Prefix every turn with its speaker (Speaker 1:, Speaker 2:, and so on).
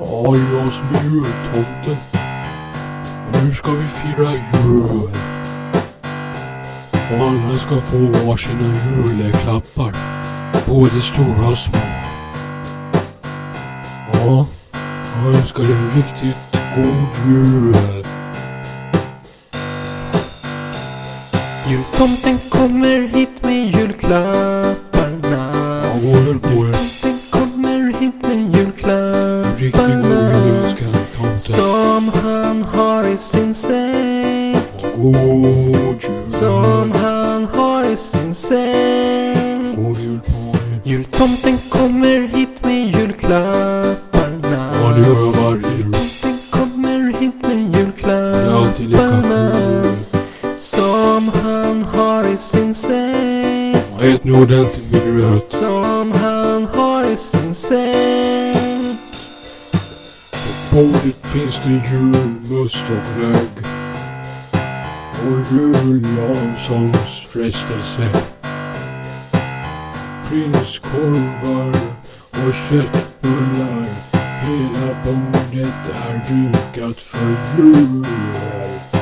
Speaker 1: Ja, jag som är jultomten. Och nu ska vi fira jul. Och alla ska få varsina juleklappar. Både stora och små. Ja, jag önskar en riktigt god jul.
Speaker 2: Jultomten kommer hit med julklapparna.
Speaker 1: Ja, går på er.
Speaker 2: Jultomten kommer hit med julklapparna.
Speaker 1: Riktigt god jul önskar tomten.
Speaker 2: Som han har i sin säck.
Speaker 1: God jul.
Speaker 2: Som han har i sin säck.
Speaker 1: God jul på er.
Speaker 2: Jultomten kommer hit med julklapparna.
Speaker 1: Ja, det gör jag varje jul.
Speaker 2: Jultomten kommer hit med
Speaker 1: Det är alltid lika
Speaker 2: julklapparna.
Speaker 1: kul.
Speaker 2: Som han har i sin säck.
Speaker 1: Ja, ät nu ordentligt med gröt.
Speaker 2: Som han har i sin säck.
Speaker 1: På bordet finns det julmust och glögg. Och julallsångsfrestelse. Prinskorvar och köttbullar. Hela bordet är dukat för jul.